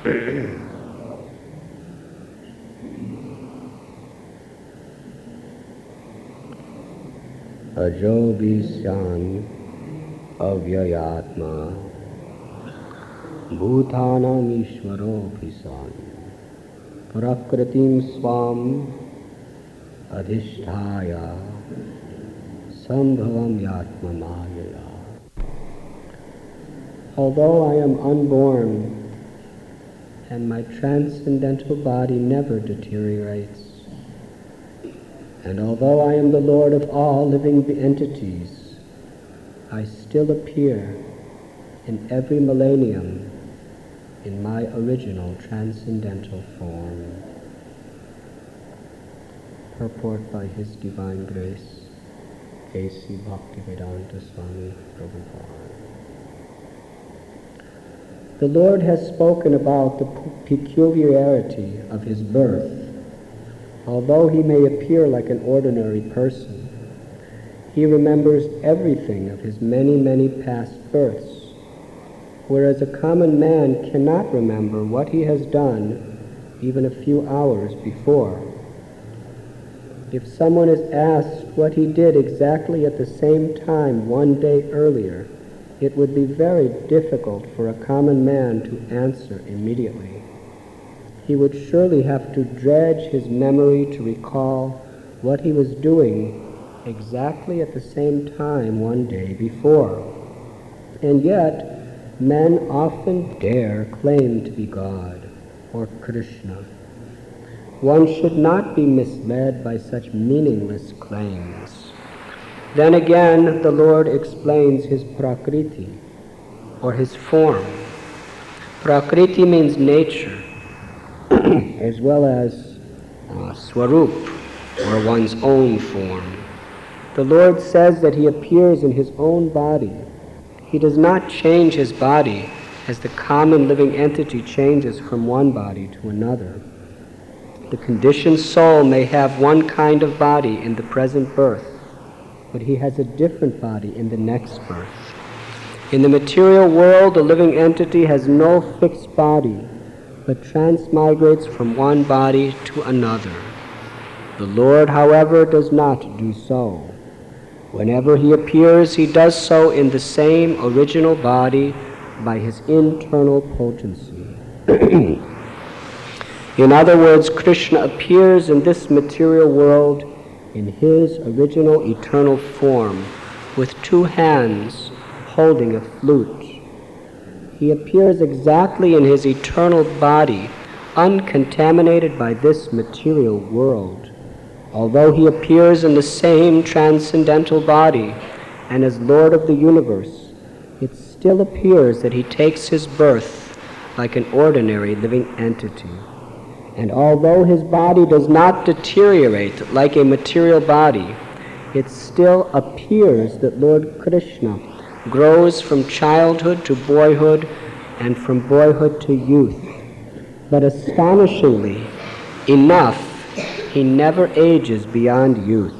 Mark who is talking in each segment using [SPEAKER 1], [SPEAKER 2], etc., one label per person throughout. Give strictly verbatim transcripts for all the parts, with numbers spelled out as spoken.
[SPEAKER 1] Ajo Visyan Avyayatma Bhutanam Ishvaro Visan Prakritim Swam Adhisthaya Sambhavam Yatma Mayaya. Although I am unborn and my transcendental body never deteriorates, and although I am the Lord of all living entities, I still appear in every millennium in my original transcendental form. Purport by His Divine Grace, A C Bhaktivedanta Swami Prabhupada. The Lord has spoken about the peculiarity of His birth. Although He may appear like an ordinary person, He remembers everything of His many, many past births, whereas a common man cannot remember what he has done even a few hours before. If someone is asked what he did exactly at the same time one day earlier, it would be very difficult for a common man to answer immediately. He would surely have to dredge his memory to recall what he was doing exactly at the same time one day before. And yet, men often dare claim to be God or Krishna. One should not be misled by such meaningless claims. Then again, the Lord explains His Prakriti, or His form. Prakriti means nature, as well as uh, Swarup, or one's own form. The Lord says that He appears in His own body. He does not change His body as the common living entity changes from one body to another. The conditioned soul may have one kind of body in the present birth, but he has a different body in the next birth. In the material world, the living entity has no fixed body, but transmigrates from one body to another. The Lord, however, does not do so. Whenever He appears, He does so in the same original body by His internal potency. In other words, Krishna appears in this material world in His original eternal form, with two hands holding a flute. He appears exactly in His eternal body, uncontaminated by this material world. Although He appears in the same transcendental body and as Lord of the universe, it still appears that He takes His birth like an ordinary living entity. And although His body does not deteriorate like a material body, it still appears that Lord Krishna grows from childhood to boyhood and from boyhood to youth. But astonishingly enough, He never ages beyond youth.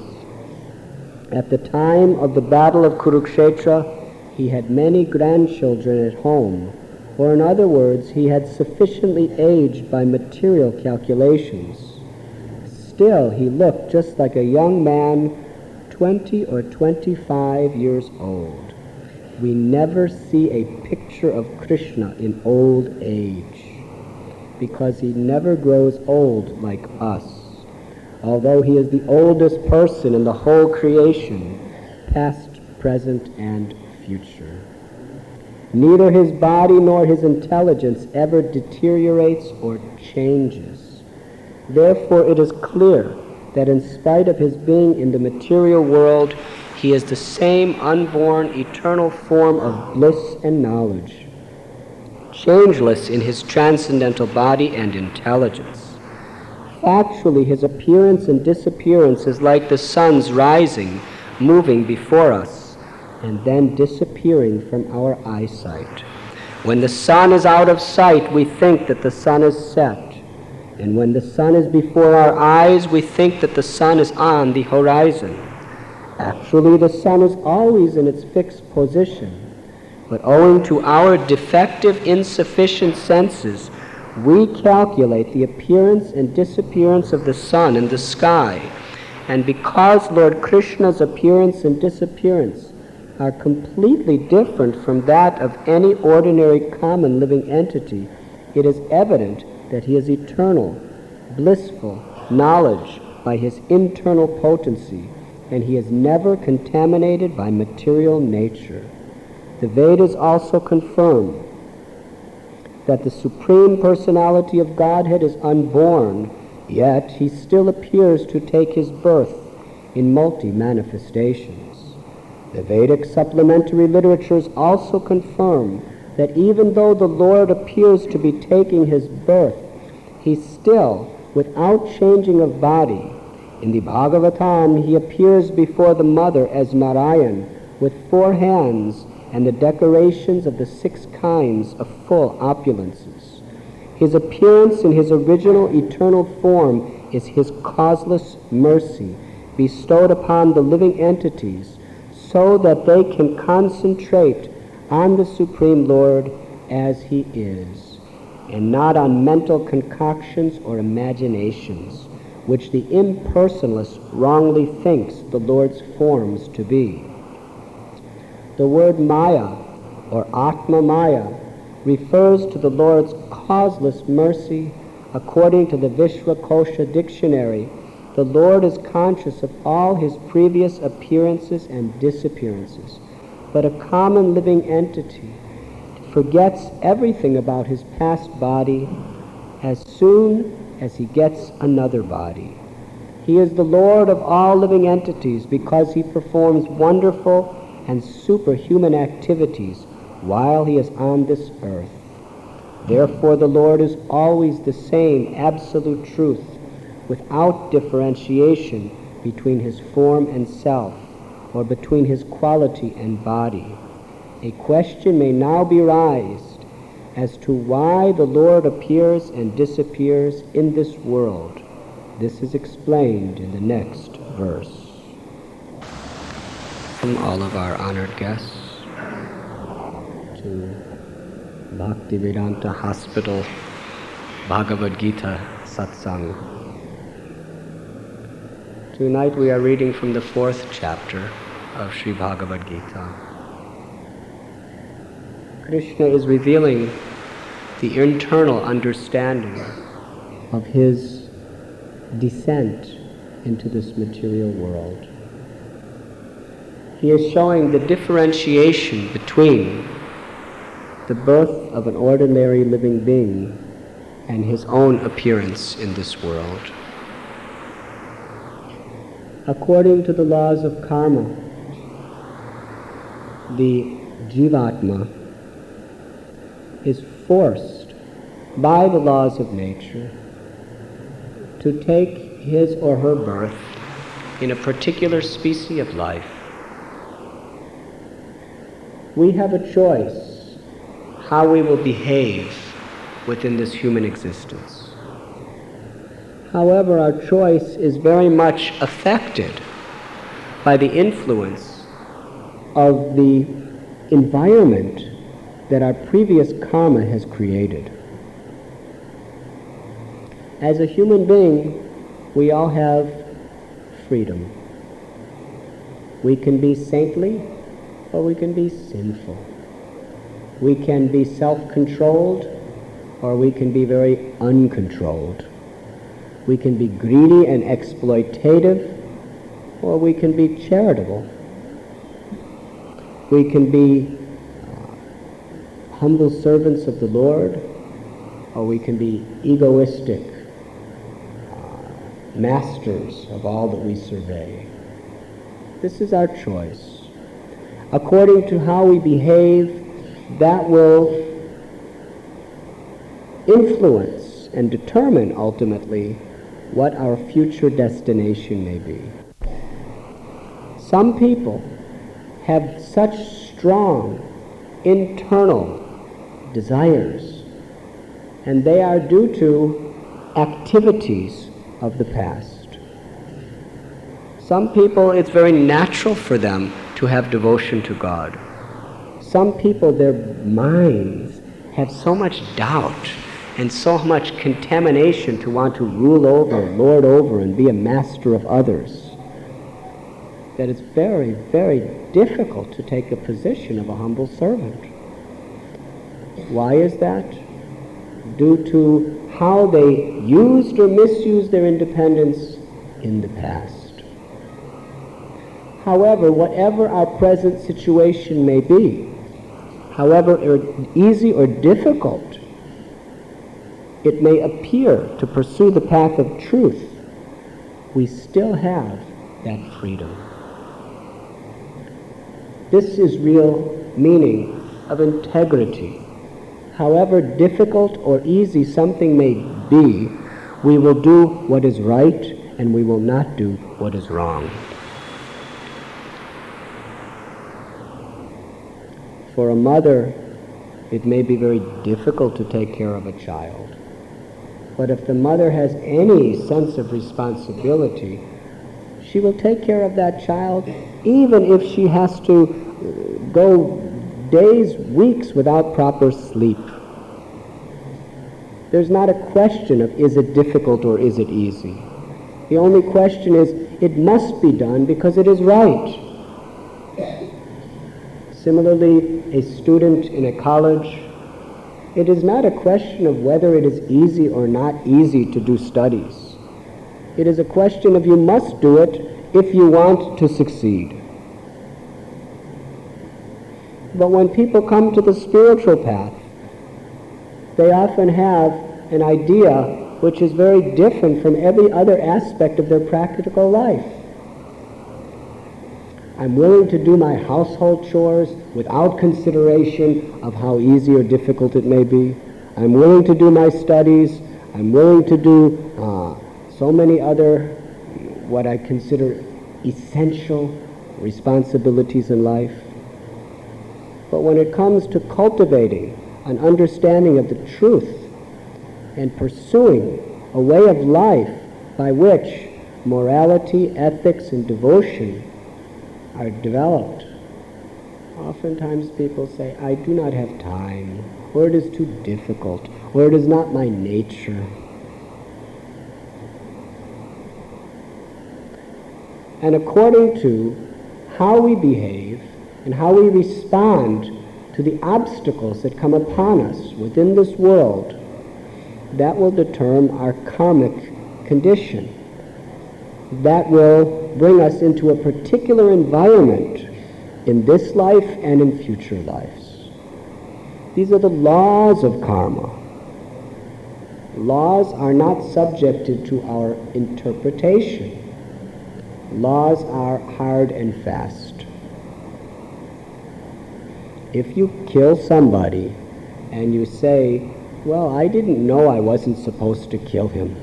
[SPEAKER 1] At the time of the Battle of Kurukshetra, He had many grandchildren at home, or in other words, He had sufficiently aged by material calculations. Still, He looked just like a young man, twenty or twenty-five years old. We never see a picture of Krishna in old age, because He never grows old like us. Although He is the oldest person in the whole creation, past, present, and future. Neither His body nor His intelligence ever deteriorates or changes. Therefore, it is clear that in spite of His being in the material world, He is the same unborn, eternal form of bliss and knowledge, changeless in His transcendental body and intelligence. Factually, His appearance and disappearance is like the sun's rising, moving before us, and then disappearing from our eyesight. When the sun is out of sight, we think that the sun is set. And when the sun is before our eyes, we think that the sun is on the horizon. Actually, the sun is always in its fixed position, but owing to our defective, insufficient senses, We calculate the appearance and disappearance of the sun in the sky, and because Lord Krishna's appearance and disappearance are completely different from that of any ordinary common living entity, it is evident that he is eternal, blissful, knowledge by his internal potency, and he is never contaminated by material nature. The Vedas also confirm that the Supreme Personality of Godhead is unborn, yet he still appears to take his birth in multi-manifestations. The Vedic supplementary literatures also confirm that even though the Lord appears to be taking his birth, he still, without changing of body, in the Bhagavatam he appears before the mother as Narayan with four hands and the decorations of the six kinds of full opulences. His appearance in his original eternal form is his causeless mercy bestowed upon the living entities so that they can concentrate on the Supreme Lord as he is, and not on mental concoctions or imaginations, which the impersonalist wrongly thinks the Lord's forms to be. The word Maya, or Atma Maya, refers to the Lord's causeless mercy. According to the Vishwakosha dictionary, the Lord is conscious of all his previous appearances and disappearances, but a common living entity forgets everything about his past body as soon as he gets another body. He is the Lord of all living entities because he performs wonderful and superhuman activities while he is on this earth. Therefore the Lord is always the same absolute truth, without differentiation between his form and self, or between his quality and body. A question may now be raised as to why the Lord appears and disappears in this world. This is explained in the next verse. From all of our honored guests to Bhaktivedanta Hospital Bhagavad Gita Satsang. Tonight we are reading from the fourth chapter of Sri Bhagavad Gita. Krishna is revealing the internal understanding of his descent into this material world. He is showing the differentiation between the birth of an ordinary living being and his own appearance in this world. According to the laws of karma, the Jivatma is forced by the laws of nature to take his or her birth in a particular species of life. We have a choice how we will behave within this human existence. However, our choice is very much affected by the influence of the environment that our previous karma has created. As a human being, we all have freedom. We can be saintly or we can be sinful. We can be self-controlled or we can be very uncontrolled. We can be greedy and exploitative or we can be charitable. We can be uh, humble servants of the Lord, or we can be egoistic uh, masters of all that we survey. This is our choice. According to how we behave, that will influence and determine ultimately what our future destination may be. Some people have such strong internal desires, and they are due to activities of the past. Some people, it's very natural for them to have devotion to God. Some people, their minds have so much doubt and so much contamination to want to rule over, lord over, and be a master of others, that it's very, very difficult to take a position of a humble servant. Why is that? Due to how they used or misused their independence in the past. However, whatever our present situation may be, however easy or difficult it may appear to pursue the path of truth, we still have that freedom. This is real meaning of integrity. However difficult or easy something may be, we will do what is right and we will not do what is wrong. For a mother, it may be very difficult to take care of a child. But if the mother has any sense of responsibility, she will take care of that child even if she has to go days, weeks without proper sleep. There's not a question of is it difficult or is it easy. The only question is it must be done because it is right. Similarly, a student in a college, it is not a question of whether it is easy or not easy to do studies. It is a question of you must do it if you want to succeed. But when people come to the spiritual path, they often have an idea which is very different from every other aspect of their practical life. I'm willing to do my household chores without consideration of how easy or difficult it may be. I'm willing to do my studies. I'm willing to do uh, so many other, what I consider essential responsibilities in life. But when it comes to cultivating an understanding of the truth and pursuing a way of life by which morality, ethics, and devotion are developed, oftentimes people say, I do not have time, or it is too difficult, or it is not my nature. And according to how we behave and how we respond to the obstacles that come upon us within this world, that will determine our karmic condition. That will bring us into a particular environment in this life and in future lives. These are the laws of karma. Laws are not subjected to our interpretation. Laws are hard and fast. If you kill somebody and you say, well, I didn't know I wasn't supposed to kill him,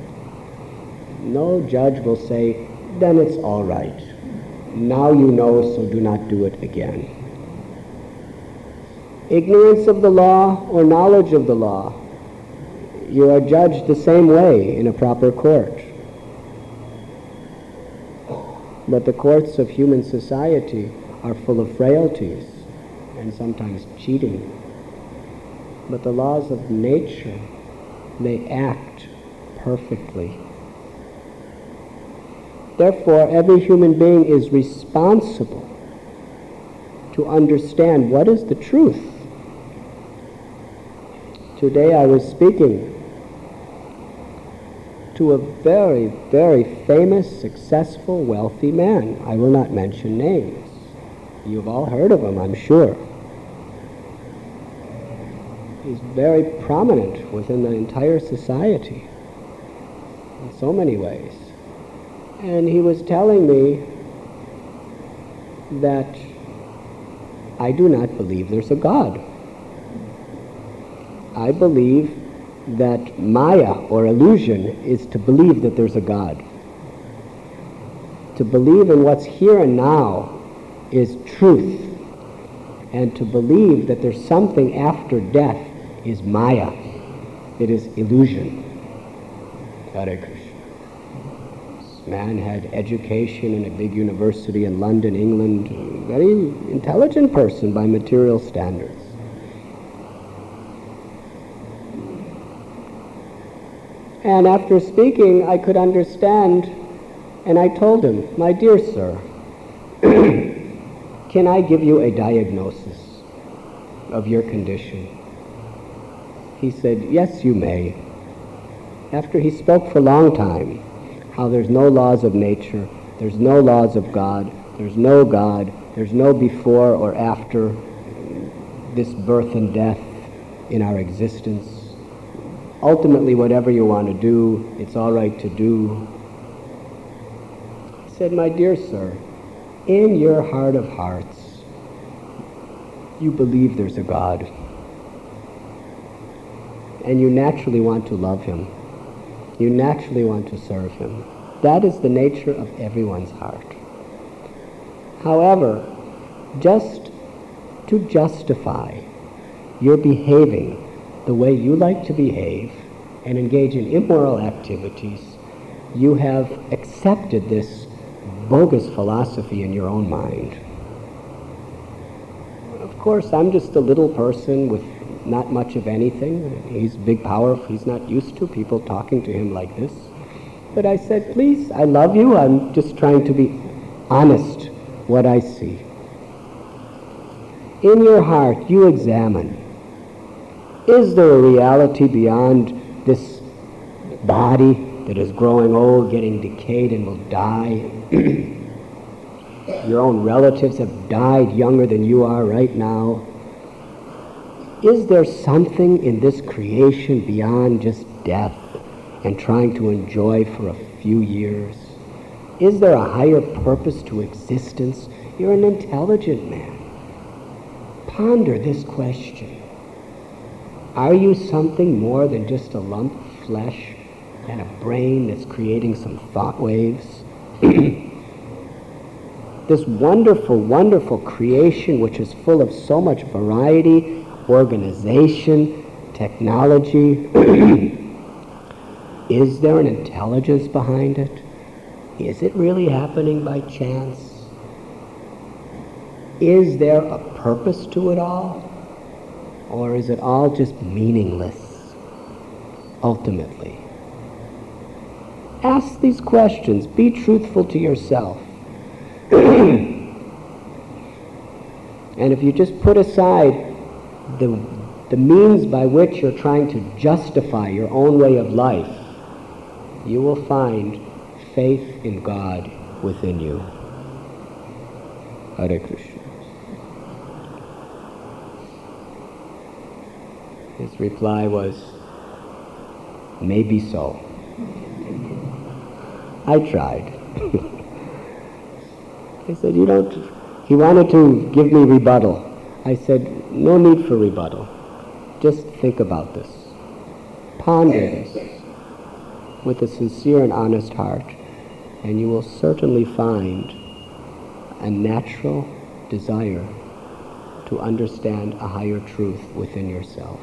[SPEAKER 1] no judge will say, then it's all right. Now you know, so do not do it again. Ignorance of the law or knowledge of the law, you are judged the same way in a proper court. But the courts of human society are full of frailties and sometimes cheating. But the laws of nature, they act perfectly. Therefore, every human being is responsible to understand what is the truth. Today I was speaking to a very, very famous, successful, wealthy man. I will not mention names. You've all heard of him, I'm sure. He's very prominent within the entire society in so many ways. And he was telling me that I do not believe there's a God. I believe that Maya, or illusion, is to believe that there's a God. To believe in what's here and now is truth. And to believe that there's something after death is Maya. It is illusion. Hare Krishna. This man had education in a big university in London, England. A very intelligent person by material standards. And after speaking, I could understand, and I told him, my dear sir, can I give you a diagnosis of your condition? He said, yes, you may. After he spoke for a long time, how there's no laws of nature, there's no laws of God, there's no God, there's no before or after this birth and death in our existence. Ultimately, whatever you want to do, it's all right to do. He said, my dear sir, in your heart of hearts, you believe there's a God, and you naturally want to love him. You naturally want to serve him. That is the nature of everyone's heart. However, just to justify your behaving the way you like to behave and engage in immoral activities, you have accepted this bogus philosophy in your own mind. Of course, I'm just a little person with not much of anything. He's big power. He's not used to people talking to him like this. But I said, please, I love you. I'm just trying to be honest what I see. In your heart, you examine. Is there a reality beyond this body that is growing old, getting decayed, and will die? Your own relatives have died younger than you are right now. Is there something in this creation beyond just death and trying to enjoy for a few years? Is there a higher purpose to existence? You're an intelligent man. Ponder this question. Are you something more than just a lump of flesh and a brain that's creating some thought waves? This wonderful, wonderful creation which is full of so much variety, organization, technology. Is there an intelligence behind it? Is it really happening by chance? Is there a purpose to it all? Or is it all just meaningless, ultimately? Ask these questions. Be truthful to yourself. And if you just put aside the, the means by which you're trying to justify your own way of life, you will find faith in God within you. Hare Krishna. His reply was, maybe so. I tried. I said, you don't... He wanted to give me rebuttal. I said, no need for rebuttal. Just think about this. Ponder this with a sincere and honest heart, and you will certainly find a natural desire to understand a higher truth within yourself.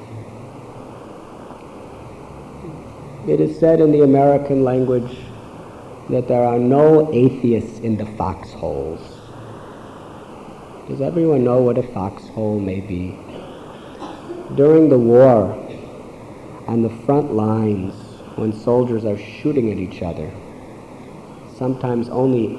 [SPEAKER 1] It is said in the American language that there are no atheists in the foxholes. Does everyone know what a foxhole may be? During the war, on the front lines, when soldiers are shooting at each other, sometimes only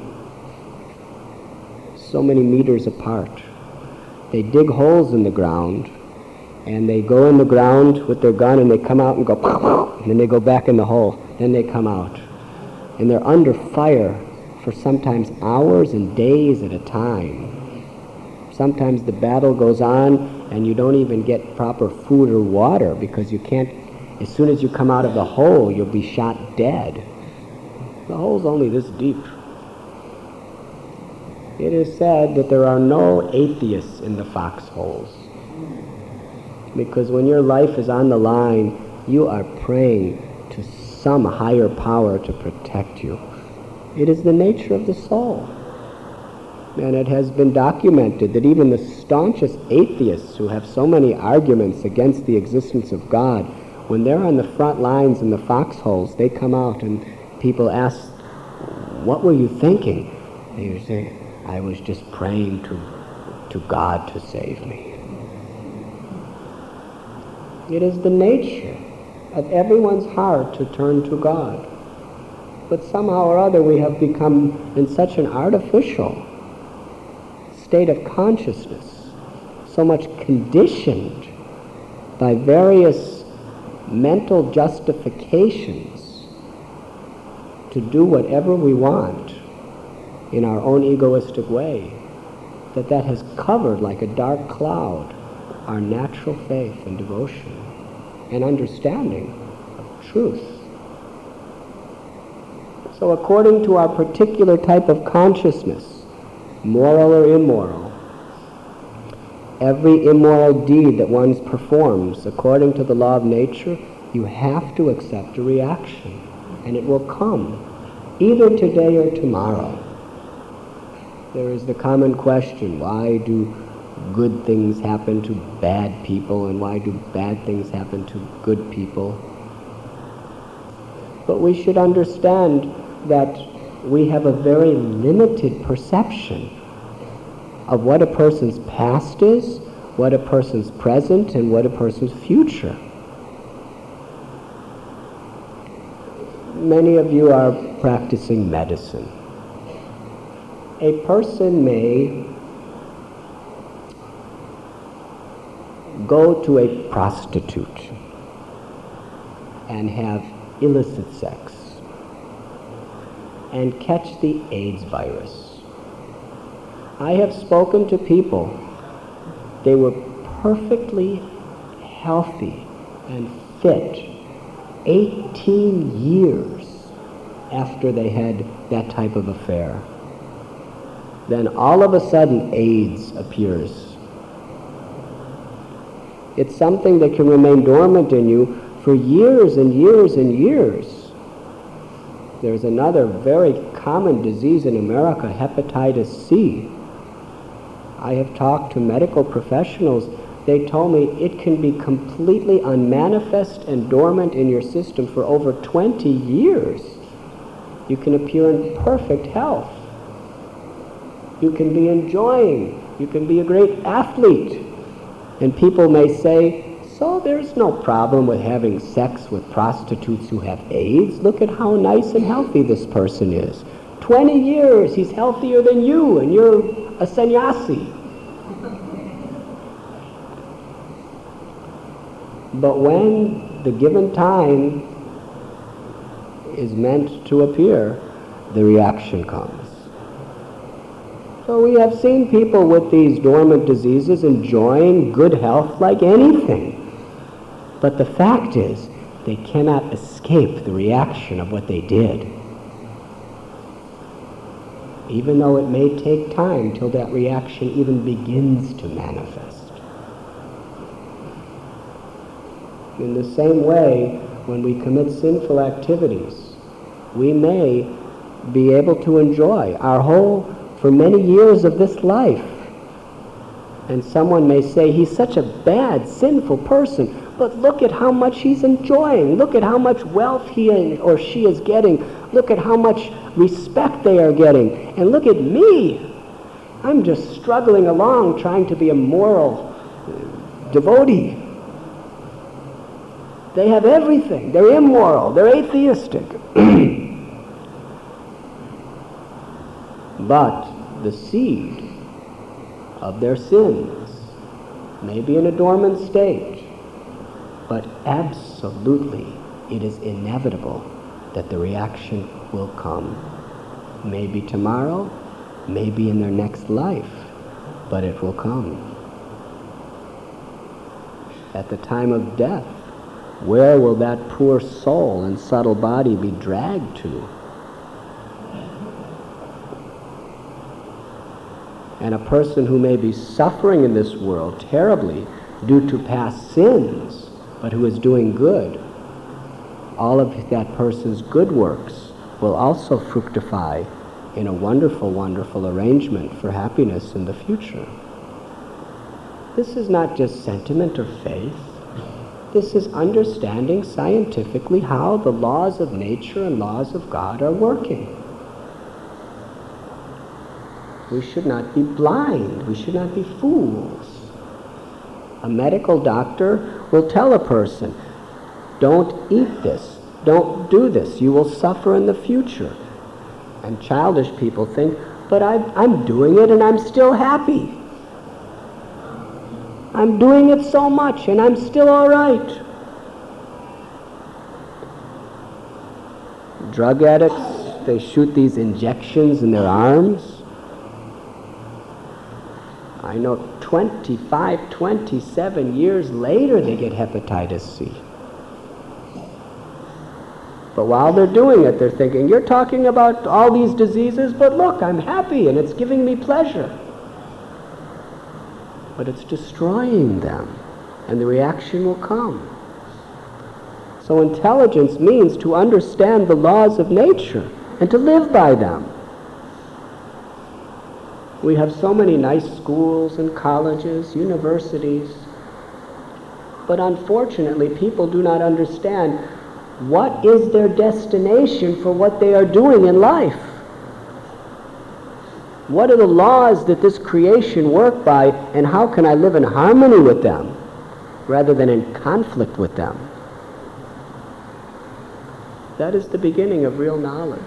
[SPEAKER 1] so many meters apart, they dig holes in the ground, and they go in the ground with their gun, and they come out and go, pow, pow, and then they go back in the hole, then they come out. And they're under fire for sometimes hours and days at a time. Sometimes the battle goes on and you don't even get proper food or water because you can't, as soon as you come out of the hole, you'll be shot dead. The hole's only this deep. It is said that there are no atheists in the foxholes, because when your life is on the line, you are praying to some higher power to protect you. It is the nature of the soul. And it has been documented that even the staunchest atheists who have so many arguments against the existence of God, when they're on the front lines in the foxholes, they come out and people ask, what were you thinking? They say, I was just praying to, to God to save me. It is the nature of everyone's heart to turn to God. But somehow or other we have become in such an artificial state of consciousness, so much conditioned by various mental justifications to do whatever we want in our own egoistic way, that that has covered like a dark cloud our natural faith and devotion and understanding of truth. So according to our particular type of consciousness, moral or immoral, every immoral deed that one performs according to the law of nature, you have to accept a reaction, and it will come either today or tomorrow. There is the common question, why do good things happen to bad people and why do bad things happen to good people? But we should understand that we have a very limited perception of what a person's past is, what a person's present, and what a person's future. Many of you are practicing medicine. A person may go to a prostitute and have illicit sex and catch the AIDS virus. I have spoken to people, they were perfectly healthy and fit eighteen years after they had that type of affair. Then all of a sudden AIDS appears. It's something that can remain dormant in you for years and years and years. There's another very common disease in America, hepatitis C. I have talked to medical professionals. They told me it can be completely unmanifest and dormant in your system for over twenty years. You can appear in perfect health. You can be enjoying. You can be a great athlete. And people may say, so there's no problem with having sex with prostitutes who have AIDS. Look at how nice and healthy this person is. twenty years, he's healthier than you, and you're a sannyasi. But when the given time is meant to appear, the reaction comes. So we have seen people with these dormant diseases enjoying good health like anything. But the fact is, they cannot escape the reaction of what they did. Even though it may take time till that reaction even begins to manifest. In the same way, when we commit sinful activities, we may be able to enjoy our whole, for many years of this life. And someone may say, he's such a bad, sinful person, but look at how much he's enjoying. Look at how much wealth he or she is getting. Look at how much respect they are getting. And look at me. I'm just struggling along trying to be a moral devotee. They have everything. They're immoral. They're atheistic. But the seed of their sins may be in a dormant state, but absolutely it is inevitable that the reaction will come. Maybe tomorrow, maybe in their next life, but it will come. At the time of death, where will that poor soul and subtle body be dragged to? And a person who may be suffering in this world terribly due to past sins, but who is doing good, all of that person's good works will also fructify in a wonderful, wonderful arrangement for happiness in the future. This is not just sentiment or faith. This is understanding scientifically how the laws of nature and laws of God are working. We should not be blind. We should not be fools. A medical doctor will tell a person, don't eat this, don't do this, you will suffer in the future. And childish people think, but I, I'm doing it and I'm still happy. I'm doing it so much and I'm still all right. Drug addicts, they shoot these injections in their arms. I know twenty-five, twenty-seven years later they get hepatitis C. But while they're doing it, they're thinking, you're talking about all these diseases, but look, I'm happy and it's giving me pleasure. But it's destroying them, and the reaction will come. So intelligence means to understand the laws of nature and to live by them. We have so many nice schools and colleges, universities, but unfortunately people do not understand what is their destination for what they are doing in life. What are the laws that this creation work by, and how can I live in harmony with them rather than in conflict with them? That is the beginning of real knowledge.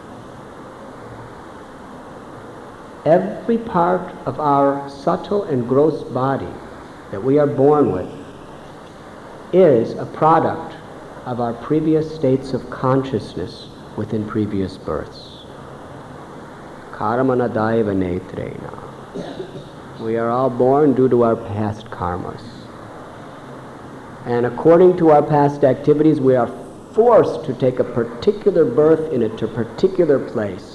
[SPEAKER 1] Every part of our subtle and gross body that we are born with is a product of our previous states of consciousness within previous births. Karmana daiva netrena. We are all born due to our past karmas. And according to our past activities, we are forced to take a particular birth in a particular place.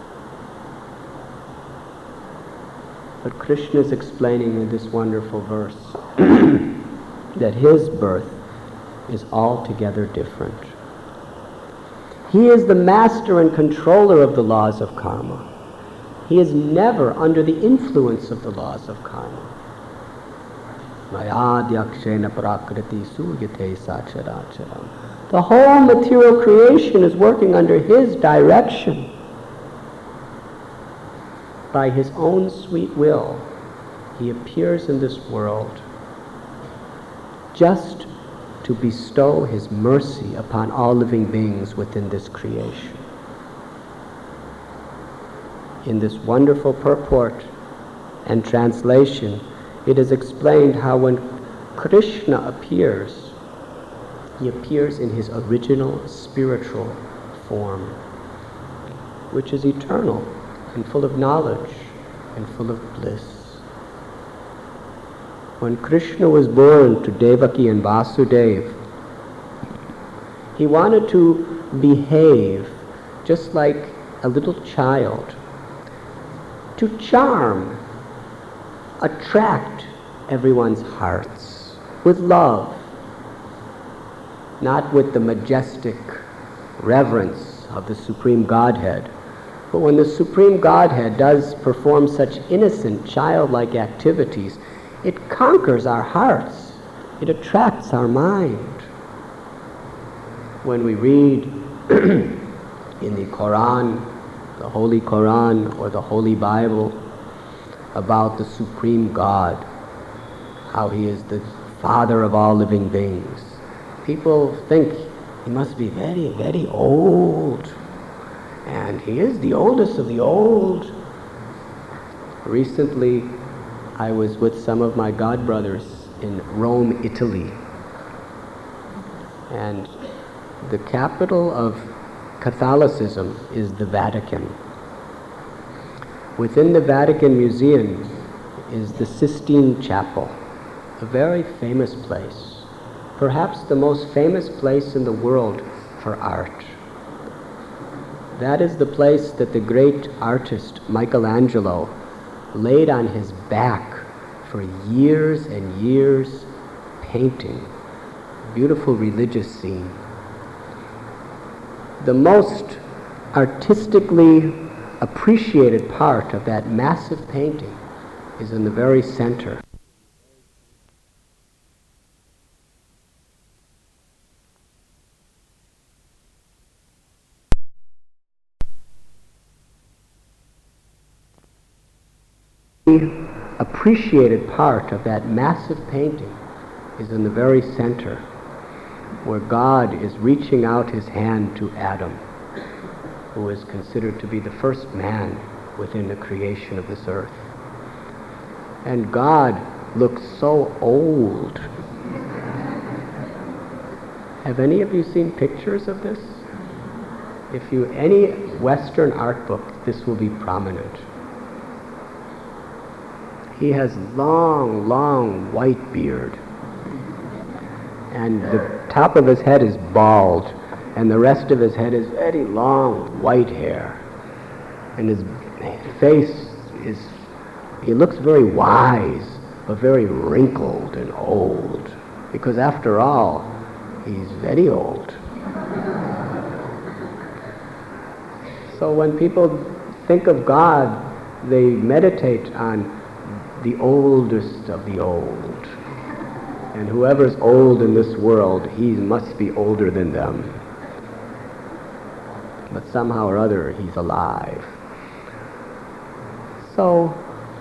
[SPEAKER 1] But Krishna is explaining in this wonderful verse that his birth is altogether different. He is the master and controller of the laws of karma. He is never under the influence of the laws of karma. The whole material creation is working under his direction. By his own sweet will, he appears in this world just to bestow his mercy upon all living beings within this creation. In this wonderful purport and translation, it is explained how when Krishna appears, he appears in his original spiritual form, which is eternal and full of knowledge and full of bliss. When Krishna was born to Devaki and Vasudeva, he wanted to behave just like a little child, to charm, attract everyone's hearts with love, not with the majestic reverence of the Supreme Godhead. But when the Supreme Godhead does perform such innocent, childlike activities, it conquers our hearts. It attracts our mind. When we read in the Quran, the Holy Quran or the Holy Bible, about the Supreme God, how he is the Father of all living beings, people think he must be very, very old. And he is the oldest of the old. Recently, I was with some of my godbrothers in Rome, Italy. And the capital of Catholicism is the Vatican. Within the Vatican Museum is the Sistine Chapel, a very famous place, perhaps the most famous place in the world for art. That is the place that the great artist Michelangelo laid on his back for years and years painting a beautiful religious scene. The most artistically appreciated part of that massive painting is in the very center. Appreciated part of that massive painting is in the very center. where God is reaching out his hand to Adam, who is considered to be the first man within the creation of this earth. And God looks so old. Have any of you seen pictures of this? If you, any Western art book, this will be prominent. He has long, long white beard. And the top of his head is bald. And the rest of his head is very long, white hair. And his face is, he looks very wise, but very wrinkled and old. Because after all, he's very old. So when people think of God, they meditate on the oldest of the old. And whoever's old in this world, he must be older than them. But somehow or other, he's alive. So,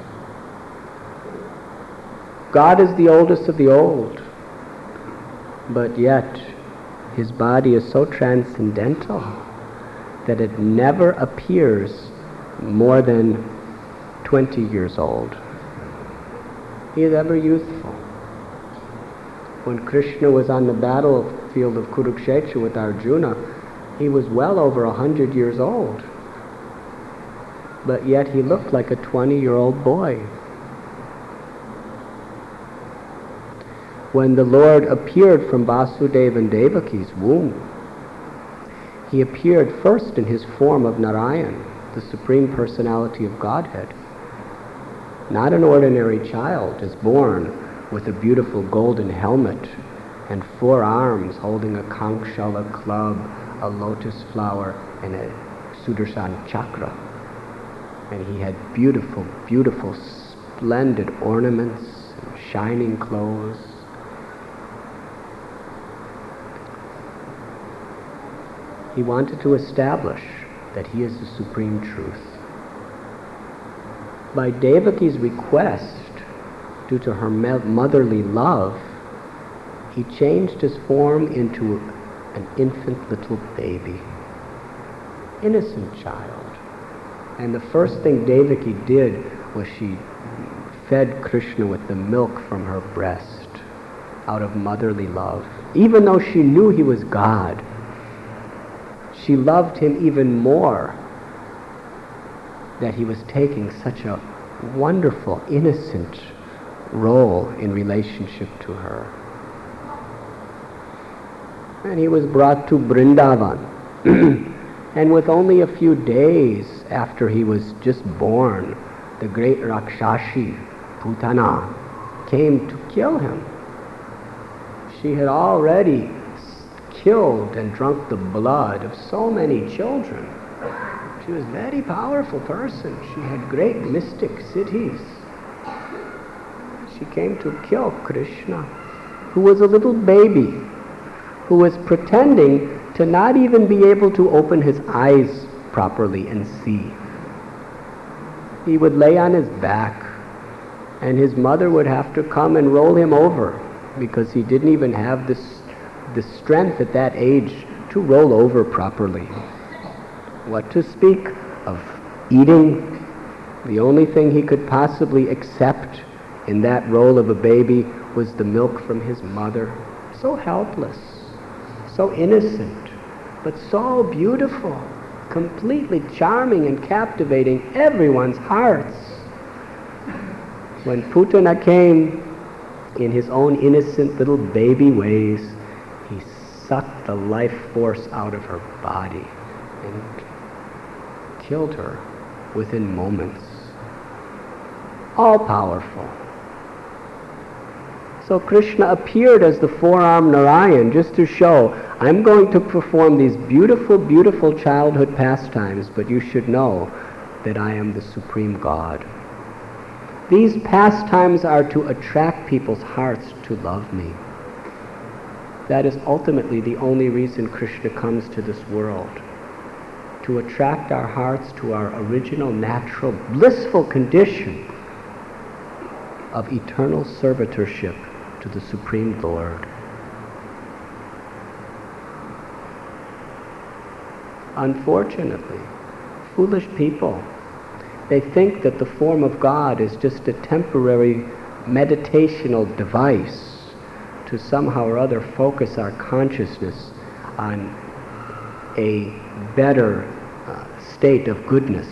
[SPEAKER 1] God is the oldest of the old. But yet, his body is so transcendental that it never appears more than twenty years old. He is ever youthful. When Krishna was on the battlefield of Kurukshetra with Arjuna, he was well over a hundred years old. But yet he looked like a twenty-year-old boy. When the Lord appeared from Vasudeva and Devaki's womb, he appeared first in his form of Narayan, the Supreme Personality of Godhead. Not an ordinary child is born with a beautiful golden helmet and four arms holding a Kankshala club, a lotus flower, and a Sudarshan chakra. And he had beautiful, beautiful, splendid ornaments and shining clothes. He wanted to establish that he is the supreme truth. By Devaki's request, due to her motherly love, he changed his form into an infant little baby, innocent child. And the first thing Devaki did was she fed Krishna with the milk from her breast out of motherly love. Even though she knew he was God, she loved him even more that he was taking such a wonderful, innocent role in relationship to her. And he was brought to Vrindavan. And with only a few days after he was just born, the great Rakshashi, Putana, came to kill him. She had already killed and drunk the blood of so many children. She was a very powerful person. She had great mystic siddhis. She came to kill Krishna, who was a little baby, who was pretending to not even be able to open his eyes properly and see. He would lay on his back, and his mother would have to come and roll him over because he didn't even have this, the strength at that age to roll over properly. What to speak of eating? The only thing he could possibly accept in that role of a baby was the milk from his mother. So helpless, so innocent, but so beautiful, completely charming and captivating everyone's hearts. When Putana came in his own innocent little baby ways, he sucked the life force out of her body and killed her within moments. All powerful. So Krishna appeared as the four-armed Narayan just to show, I'm going to perform these beautiful, beautiful childhood pastimes, but you should know that I am the Supreme God. These pastimes are to attract people's hearts to love me. That is ultimately the only reason Krishna comes to this world, to attract our hearts to our original, natural, blissful condition of eternal servitorship to the Supreme Lord. unfortunately, foolish people. They think that the form of God is just a temporary meditational device to somehow or other focus our consciousness on a better uh, state of goodness.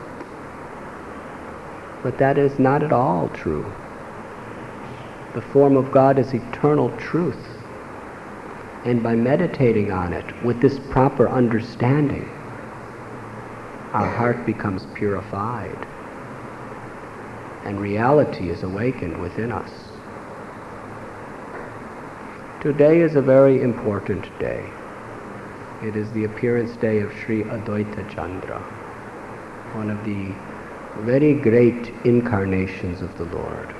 [SPEAKER 1] But that is not at all true. The form of God is eternal truth. And by meditating on it with this proper understanding, our heart becomes purified and reality is awakened within us. Today is a very important day. It is the appearance day of Sri Advaita Chandra, one of the very great incarnations of the Lord.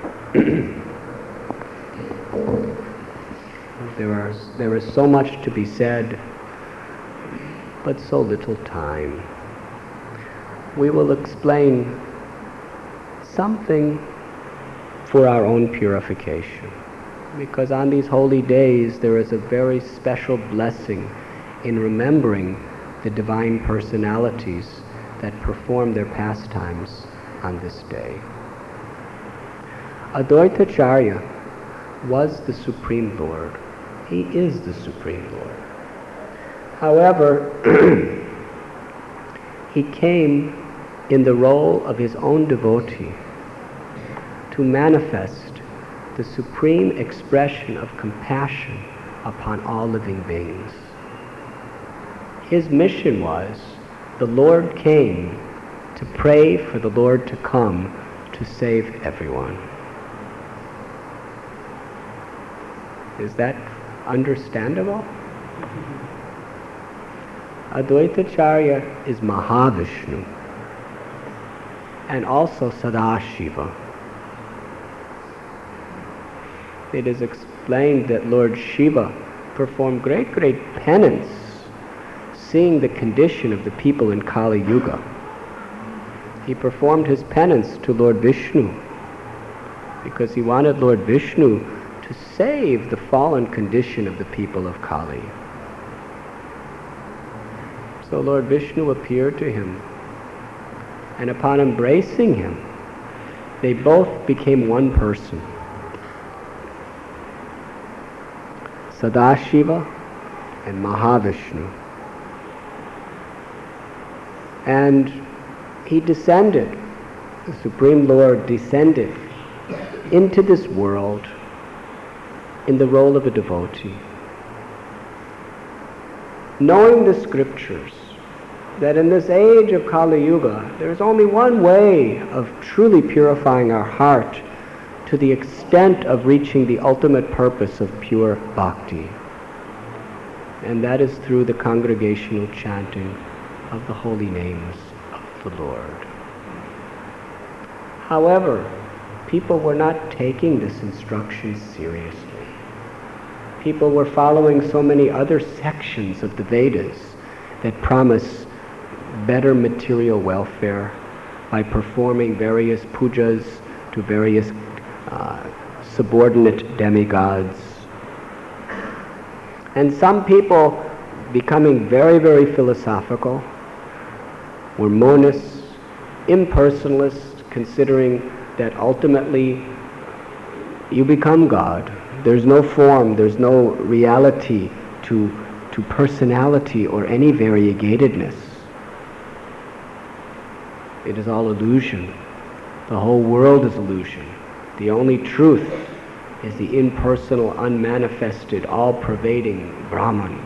[SPEAKER 1] There are, there is so much to be said, but so little time. We will explain something for our own purification, because on these holy days there is a very special blessing in remembering the divine personalities that perform their pastimes on this day. Advaitacharya was the Supreme Lord. He is the Supreme Lord. However, he came in the role of his own devotee to manifest the supreme expression of compassion upon all living beings. His mission was, the Lord came to pray for the Lord to come to save everyone. Is that understandable? Advaitacharya is Mahavishnu and also Sadashiva. It is explained that Lord Shiva performed great, great penance seeing the condition of the people in Kali Yuga. He performed his penance to Lord Vishnu because he wanted Lord Vishnu to save the fallen condition of the people of Kali. So Lord Vishnu appeared to him, and upon embracing him, they both became one person. Sadashiva and Mahavishnu. And he descended, the Supreme Lord descended into this world in the role of a devotee. Knowing the scriptures, that in this age of Kali Yuga, there is only one way of truly purifying our heart to the extent of reaching the ultimate purpose of pure bhakti. And that is through the congregational chanting of the holy names of the Lord. However, people were not taking this instruction seriously. People were following so many other sections of the Vedas that promise better material welfare by performing various pujas to various uh, subordinate demigods. And some people, becoming very, very philosophical, were monists, impersonalists, considering that ultimately you become God. There's no form, there's no reality to, to personality or any variegatedness. It is all illusion. The whole world is illusion. The only truth is the impersonal, unmanifested, all-pervading Brahman.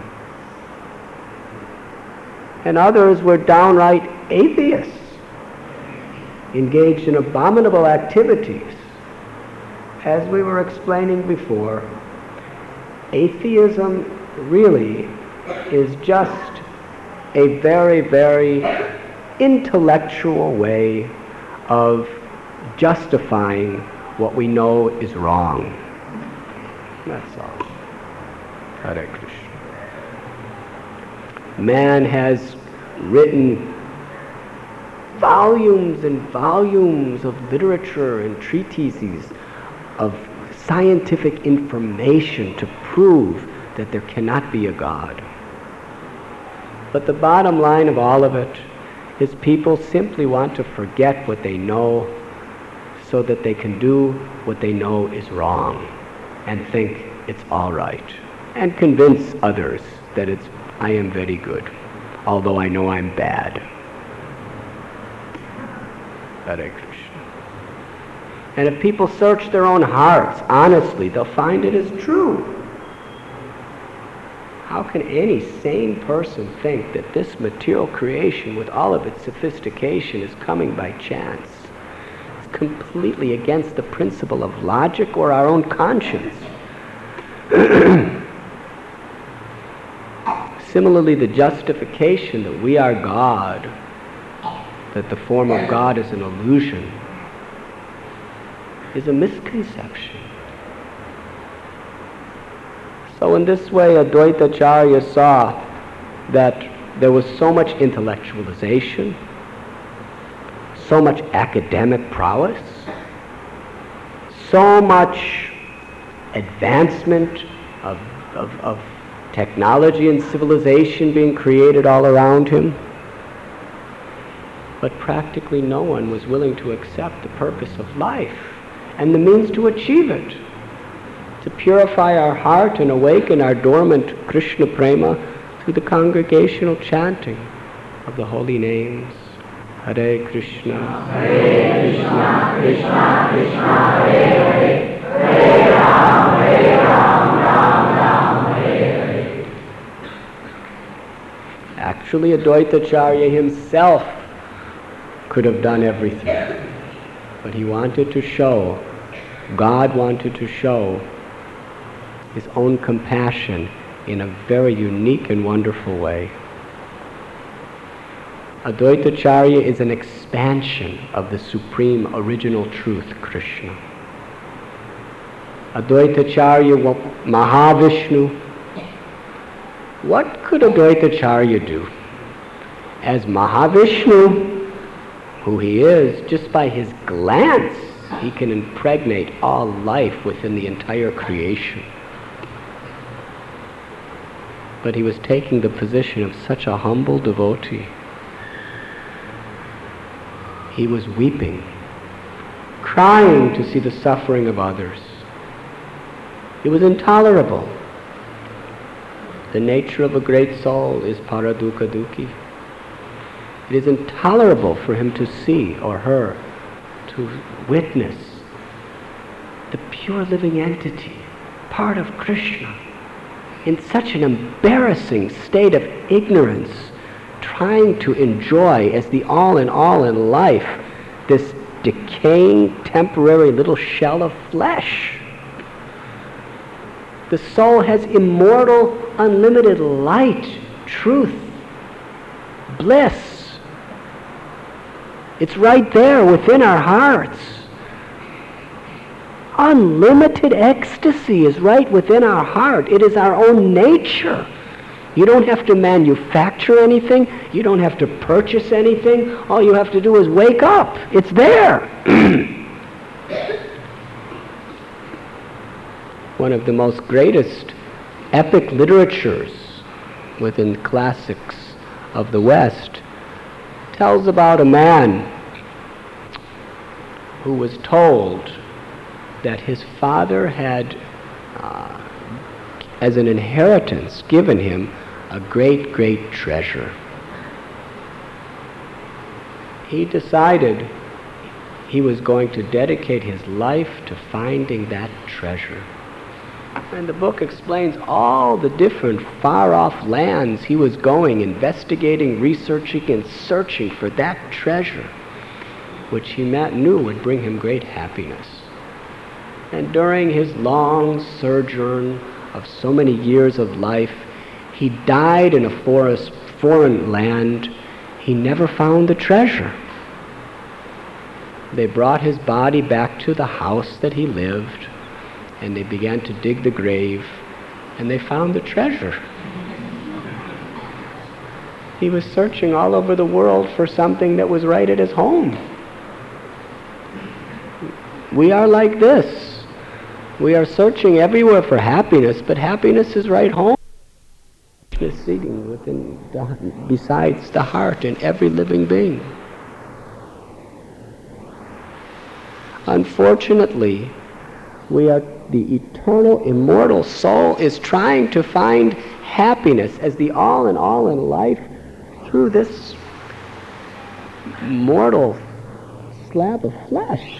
[SPEAKER 1] And others were downright atheists, engaged in abominable activities. As we were explaining before, atheism really is just a very, very intellectual way of justifying what we know is wrong. That's all. Hare Krishna. Man has written volumes and volumes of literature and treatises of scientific information to prove that there cannot be a God. But the bottom line of all of it is people simply want to forget what they know so that they can do what they know is wrong and think it's all right and convince others that it's, I am very good, although I know I'm bad. Hare Krishna. And if people search their own hearts honestly, they'll find it is true. How can any sane person think that this material creation with all of its sophistication is coming by chance? It's completely against the principle of logic or our own conscience. Similarly, the justification that we are God, that the form of God is an illusion, is a misconception. So in this way, Advaita Acharya saw that there was so much intellectualization, so much academic prowess, so much advancement of, of, of technology and civilization being created all around him, but practically no one was willing to accept the purpose of life and the means to achieve it, to purify our heart and awaken our dormant Krishna prema through the congregational chanting of the holy names. Hare Krishna, Hare Krishna, Krishna Krishna, Hare Hare, Hare Ram, Hare Ram, Ram Ram, Hare Hare. Actually, Advaita Acharya himself could have done everything, but he wanted to show, God wanted to show his own compassion in a very unique and wonderful way. Advaita Acharya is an expansion of the supreme original truth, Krishna. Advaita Acharya, Mahavishnu. What could Advaita Acharya do? As Mahavishnu, who he is, just by his glance, he can impregnate all life within the entire creation. But he was taking the position of such a humble devotee. He was weeping, crying to see the suffering of others. It was intolerable. The nature of a great soul is paradukha dukhi. It is intolerable for him to see, or her, to witness the pure living entity, part of Krishna, in such an embarrassing state of ignorance, trying to enjoy as the all in all in life this decaying, temporary little shell of flesh. The soul has immortal, unlimited light, truth, bliss. It's right there within our hearts. Unlimited ecstasy is right within our heart. It is our own nature. You don't have to manufacture anything. You don't have to purchase anything. All you have to do is wake up. It's there. One of the most greatest epic literatures within classics of the West tells about a man who was told that his father had, uh, as an inheritance, given him a great, great treasure. He decided he was going to dedicate his life to finding that treasure. And the book explains all the different far-off lands he was going, investigating, researching, and searching for that treasure, which he knew would bring him great happiness. And during his long sojourn of so many years of life, he died in a forest, foreign land. He never found the treasure. They brought his body back to the house that he lived, and they began to dig the grave, and they found the treasure. He was searching all over the world for something that was right at his home. We are like this. We are searching everywhere for happiness, but happiness is right home. is seating within the, besides the heart in every living being. Unfortunately, we are, the eternal, immortal soul is trying to find happiness as the all in all in life through this mortal slab of flesh.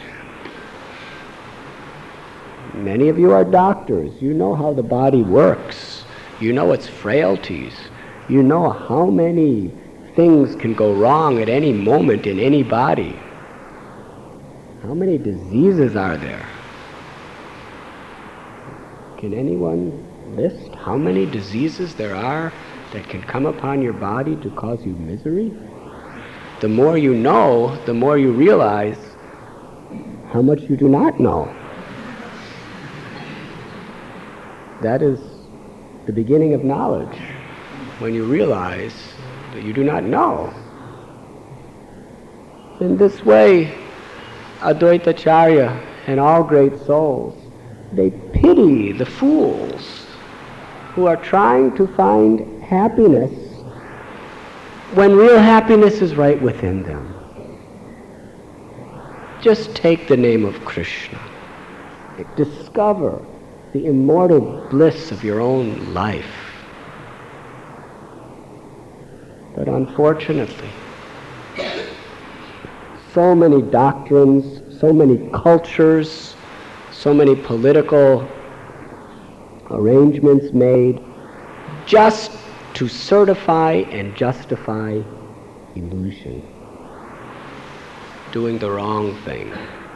[SPEAKER 1] Many of you are doctors. You know how the body works. You know its frailties. You know how many things can go wrong at any moment in any body. How many diseases are there? Can anyone list how many diseases there are that can come upon your body to cause you misery? The more you know, the more you realize how much you do not know. That is the beginning of knowledge, when you realize that you do not know. In this way, Advaita Acharya and all great souls, they pity the fools who are trying to find happiness when real happiness is right within them. Just take the name of Krishna. Discover the immortal bliss of your own life. But unfortunately, so many doctrines, so many cultures, so many political arrangements made just to certify and justify illusion, doing the wrong thing.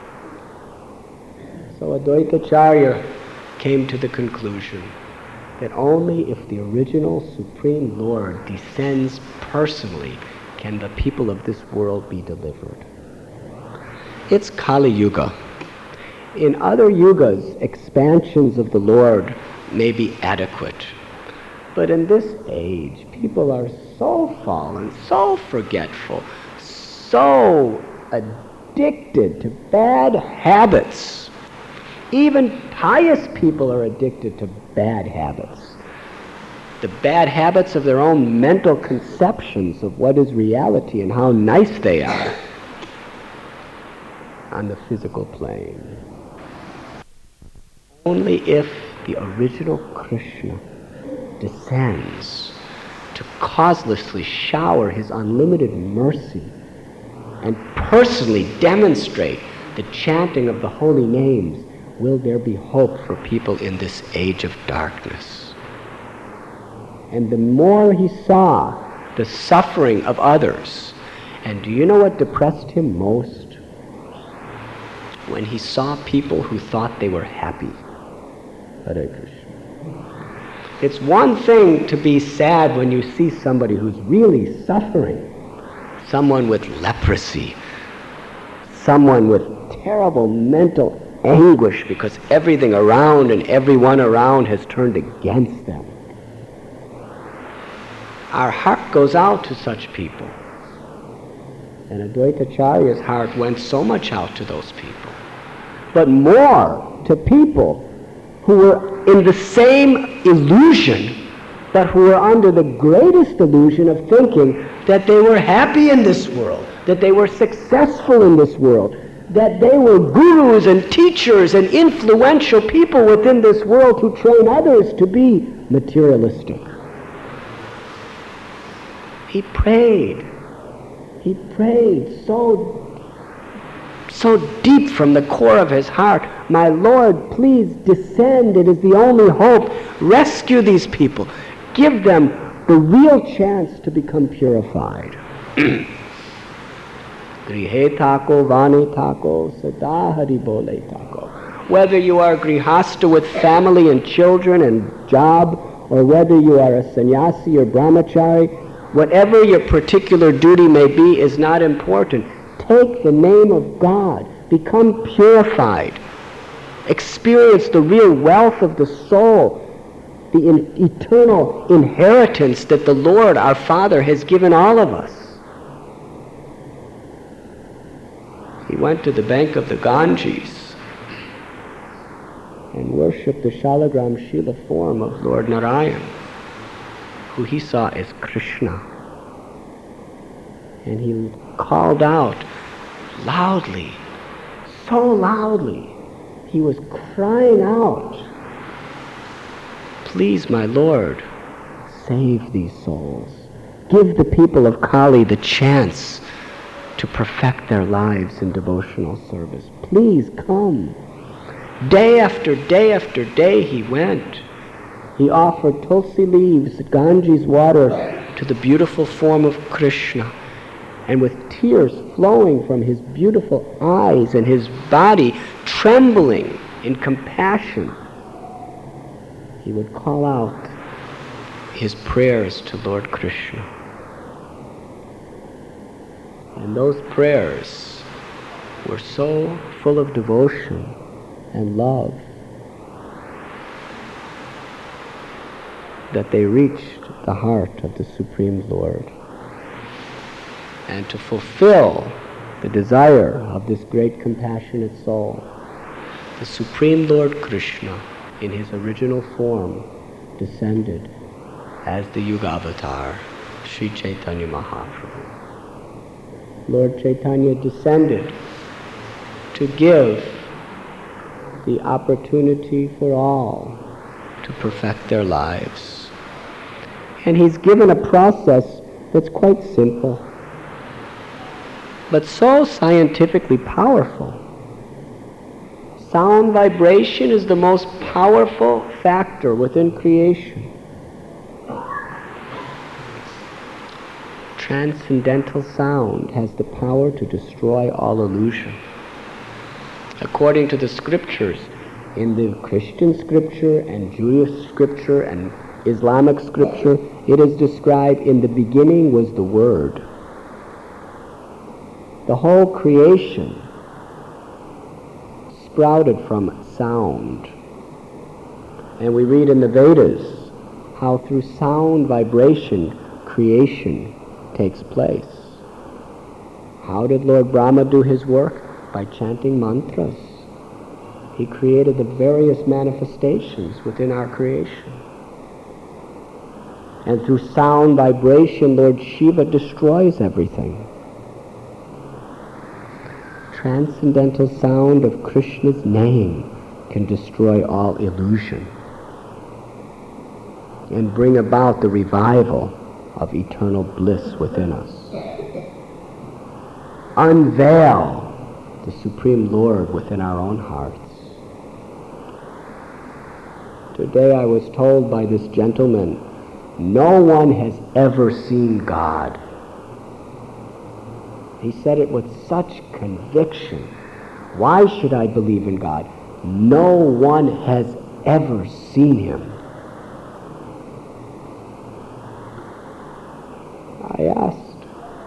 [SPEAKER 1] So Advaita Acharya came to the conclusion that only if the original Supreme Lord descends personally can the people of this world be delivered. It's Kali Yuga. In other yugas, expansions of the Lord may be adequate. But in this age, people are so fallen, so forgetful, so addicted to bad habits. Even pious people are addicted to bad habits. The bad habits of their own mental conceptions of what is reality and how nice they are on the physical plane. Only if the original Krishna descends to causelessly shower his unlimited mercy and personally demonstrate the chanting of the holy names will there be hope for people in this age of darkness. And the more he saw the suffering of others, and do you know what depressed him most? When he saw people who thought they were happy. Hare Krishna. It's one thing to be sad when you see somebody who's really suffering. Someone with leprosy. Someone with terrible mental anguish because everything around and everyone around has turned against them. Our heart goes out to such people. And Advaita Acharya's heart went so much out to those people. But more to people who were in the same illusion, but who were under the greatest illusion of thinking that they were happy in this world, that they were successful in this world, that they were gurus and teachers and influential people within this world who train others to be materialistic. He prayed. He prayed so, so deep from the core of his heart, my Lord, please descend. It is the only hope. Rescue these people. Give them the real chance to become purified. Grihe tako, vani tako, sada hari bole tako. Whether you are grihasta with family and children and job, or whether you are a sannyasi or brahmachari, whatever your particular duty may be is not important. Take the name of God. Become purified. Experience the real wealth of the soul, the in- eternal inheritance that the Lord, our Father, has given all of us. He went to the bank of the Ganges and worshipped the Shalagram Shila form of Lord Narayan, who he saw as Krishna. And he called out loudly, so loudly, he was crying out, "Please, my Lord, save these souls. Give the people of Kali the chance to perfect their lives in devotional service. Please come." Day after day after day he went. He offered tulsi leaves, Ganges water, to the beautiful form of Krishna. And with tears flowing from his beautiful eyes and his body trembling in compassion, he would call out his prayers to Lord Krishna. And those prayers were so full of devotion and love that they reached the heart of the Supreme Lord. And to fulfill the desire of this great compassionate soul, the Supreme Lord Krishna, in his original form, descended as the Yugavatar, Sri Chaitanya Mahaprabhu. Lord Chaitanya descended to give the opportunity for all to perfect their lives. And he's given a process that's quite simple, but so scientifically powerful. Sound vibration is the most powerful factor within creation. Transcendental sound has the power to destroy all illusion. According to the scriptures, in the Christian scripture and Jewish scripture and Islamic scripture, it is described, in the beginning was the Word. The whole creation sprouted from sound. And we read in the Vedas how through sound vibration creation takes place. How did Lord Brahma do his work? By chanting mantras. He created the various manifestations within our creation. And through sound vibration, Lord Shiva destroys everything. Transcendental sound of Krishna's name can destroy all illusion and bring about the revival of eternal bliss within us. Unveil the Supreme Lord within our own hearts. Today I was told by this gentleman, no one has ever seen God. He said it with such conviction. Why should I believe in God? No one has ever seen him. I asked,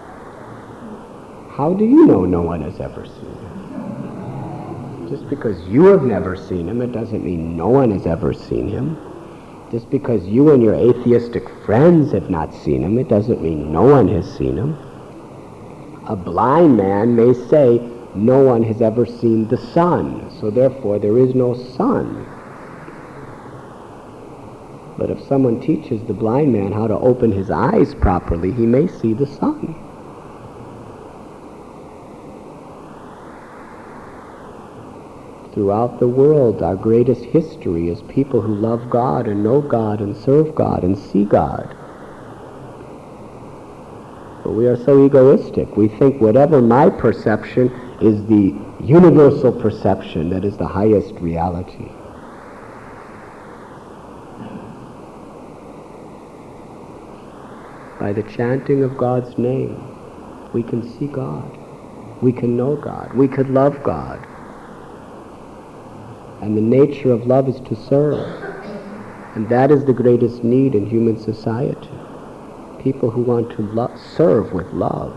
[SPEAKER 1] how do you know no one has ever seen him? Just because you have never seen him, it doesn't mean no one has ever seen him. Just because you and your atheistic friends have not seen him, it doesn't mean no one has seen him. A blind man may say, no one has ever seen the sun, so therefore there is no sun. But if someone teaches the blind man how to open his eyes properly, he may see the sun. Throughout the world, our greatest history is people who love God and know God and serve God and see God. But we are so egoistic. We think whatever my perception is the universal perception that is the highest reality. By the chanting of God's name, we can see God. We can know God. We could love God. And the nature of love is to serve. And that is the greatest need in human society. People who want to lo- serve with love.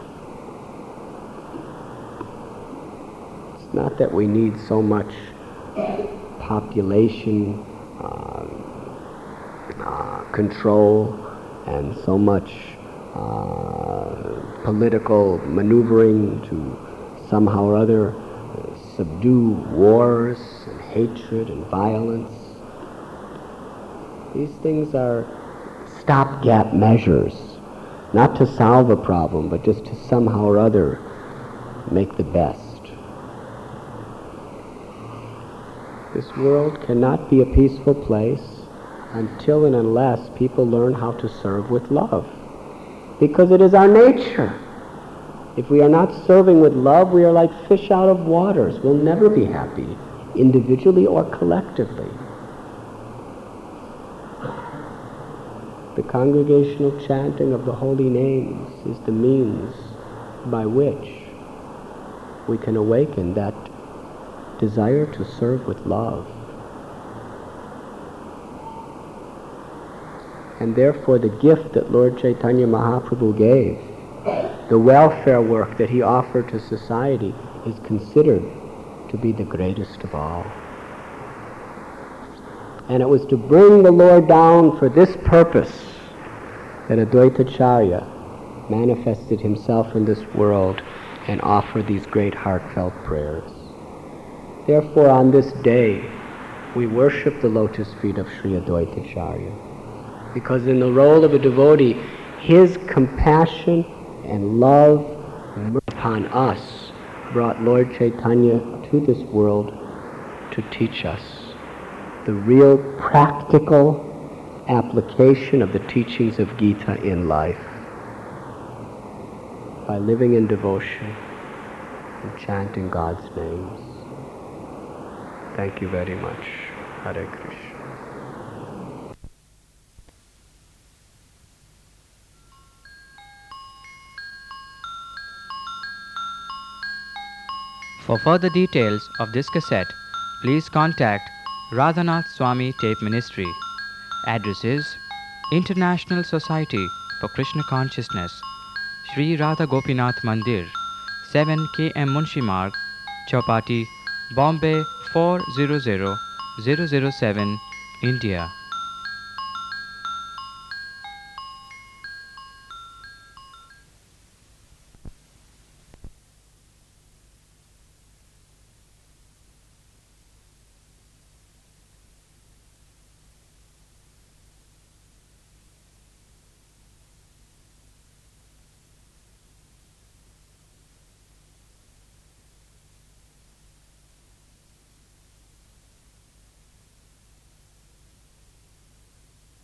[SPEAKER 1] It's not that we need so much population uh, uh, control and so much uh, political maneuvering to somehow or other uh, subdue wars and hatred and violence. These things are stopgap measures, not to solve a problem, but just to somehow or other make the best. This world cannot be a peaceful place until and unless people learn how to serve with love, because it is our nature. If we are not serving with love, we are like fish out of waters. We'll never be happy, individually or collectively. The congregational chanting of the holy names is the means by which we can awaken that desire to serve with love. And therefore the gift that Lord Chaitanya Mahaprabhu gave, the welfare work that he offered to society, is considered to be the greatest of all. And it was to bring the Lord down for this purpose that Advaitacharya manifested himself in this world and offered these great heartfelt prayers. Therefore, on this day, we worship the lotus feet of Sri Advaitacharya, because in the role of a devotee, his compassion and love upon us brought Lord Chaitanya to this world to teach us the real practical application of the teachings of Gita in life by living in devotion and chanting God's names. Thank you very much. Hare Krishna.
[SPEAKER 2] For further details of this cassette, please contact Radhanath Swami Tape Ministry. Address is International Society for Krishna Consciousness, Sri Radha Gopinath Mandir, seven K M Munshi Marg, Chowpatty, Bombay four zero zero zero zero seven, India.